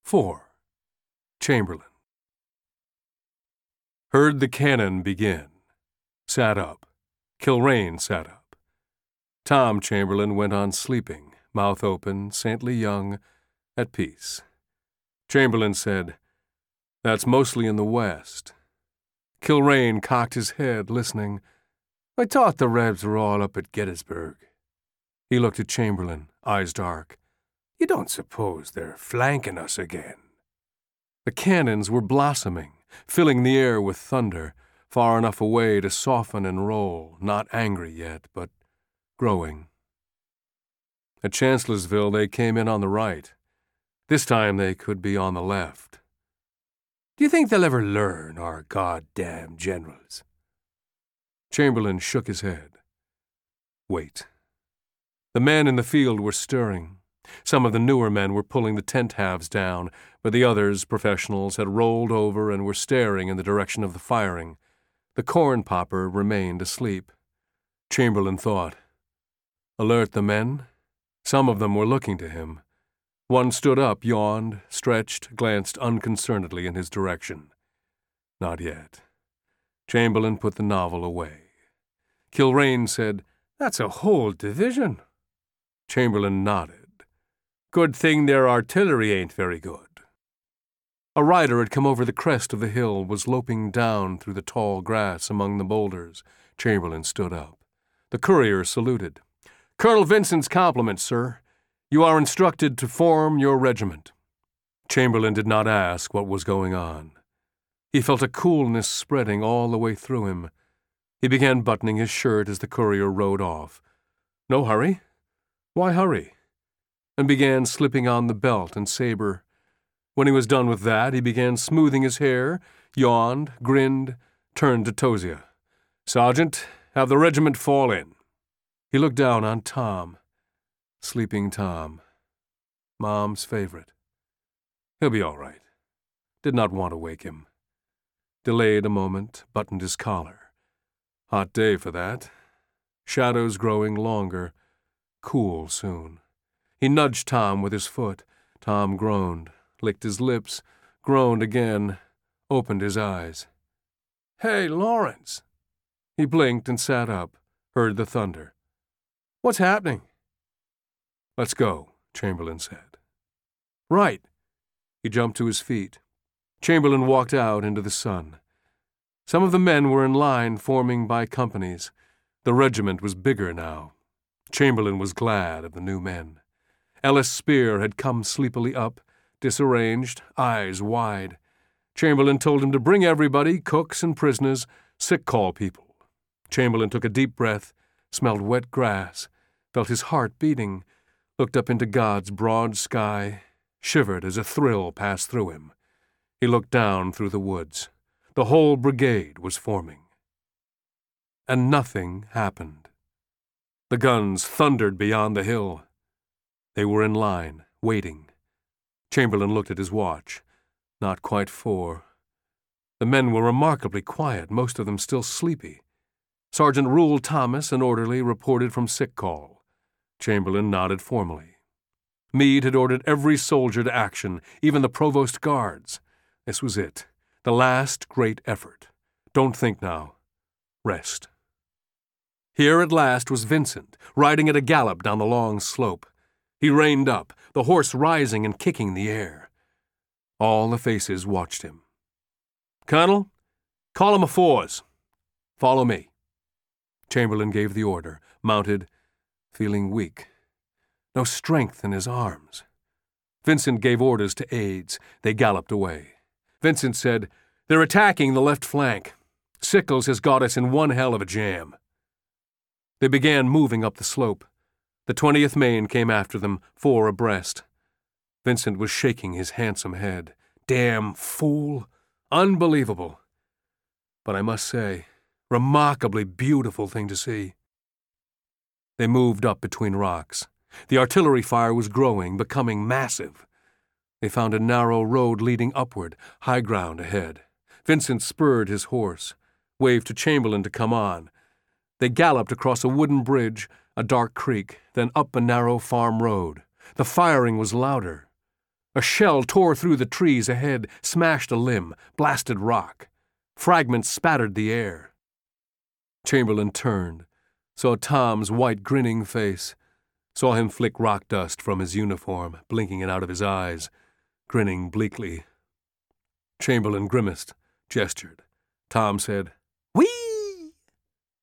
4. Chamberlain. Heard the cannon begin. Sat up. Kilrain sat up. Tom Chamberlain went on sleeping, mouth open, saintly young, at peace. Chamberlain said, "That's mostly in the west." Kilrain cocked his head, listening. "I thought the Rebs were all up at Gettysburg." He looked at Chamberlain, eyes dark. "You don't suppose they're flanking us again?" The cannons were blossoming, filling the air with thunder, far enough away to soften and roll, not angry yet, but growing. At Chancellorsville they came in on the right. This time they could be on the left. "Do you think they'll ever learn, our goddamn generals?" Chamberlain shook his head. Wait. The men in the field were stirring. Some of the newer men were pulling the tent halves down, but the others, professionals, had rolled over and were staring in the direction of the firing. The corn popper remained asleep. Chamberlain thought. Alert the men? Some of them were looking to him. One stood up, yawned, stretched, glanced unconcernedly in his direction. Not yet. Chamberlain put the novel away. Kilrain said, "That's a whole division." Chamberlain nodded. "Good thing their artillery ain't very good." A rider had come over the crest of the hill, was loping down through the tall grass among the boulders. Chamberlain stood up. The courier saluted. "Colonel Vincent's compliments, sir. You are instructed to form your regiment." Chamberlain did not ask what was going on. He felt a coolness spreading all the way through him. He began buttoning his shirt as the courier rode off. "No hurry." "Why hurry?" And began slipping on the belt and saber. When he was done with that, he began smoothing his hair, yawned, grinned, turned to Tosia. "Sergeant, have the regiment fall in." He looked down on Tom. Sleeping Tom. Mom's favorite. He'll be all right. Did not want to wake him. Delayed a moment, buttoned his collar. Hot day for that. Shadows growing longer. Cool soon. He nudged Tom with his foot. Tom groaned, licked his lips, groaned again, opened his eyes. "Hey, Lawrence!" He blinked and sat up, heard the thunder. "What's happening?" "Let's go," Chamberlain said. "Right." He jumped to his feet. Chamberlain walked out into the sun. Some of the men were in line, forming by companies. The regiment was bigger now. Chamberlain was glad of the new men. Ellis Spear had come sleepily up, disarranged, eyes wide. Chamberlain told him to bring everybody, cooks and prisoners, sick call people. Chamberlain took a deep breath, smelled wet grass, felt his heart beating, looked up into God's broad sky, shivered as a thrill passed through him. He looked down through the woods. The whole brigade was forming. And nothing happened. The guns thundered beyond the hill. They were in line, waiting. Chamberlain looked at his watch. Not quite 4. The men were remarkably quiet, most of them still sleepy. Sergeant Rule Thomas, an orderly, reported from sick call. Chamberlain nodded formally. Meade had ordered every soldier to action, even the provost guards. This was it, the last great effort. Don't think now. Rest. Here at last was Vincent, riding at a gallop down the long slope. He reined up, the horse rising and kicking the air. All the faces watched him. "Colonel, call him a 4s. Follow me." Chamberlain gave the order, mounted, feeling weak. No strength in his arms. Vincent gave orders to aides. They galloped away. Vincent said, "They're attacking the left flank. Sickles has got us in one hell of a jam." They began moving up the slope. The 20th Maine came after them, 4 abreast. Vincent was shaking his handsome head. Damn fool! Unbelievable! But I must say, remarkably beautiful thing to see. They moved up between rocks. The artillery fire was growing, becoming massive. They found a narrow road leading upward, high ground ahead. Vincent spurred his horse, waved to Chamberlain to come on. They galloped across a wooden bridge, a dark creek, then up a narrow farm road. The firing was louder. A shell tore through the trees ahead, smashed a limb, blasted rock. Fragments spattered the air. Chamberlain turned, saw Tom's white, grinning face, saw him flick rock dust from his uniform, blinking it out of his eyes, grinning bleakly. Chamberlain grimaced, gestured. Tom said, "Whee!"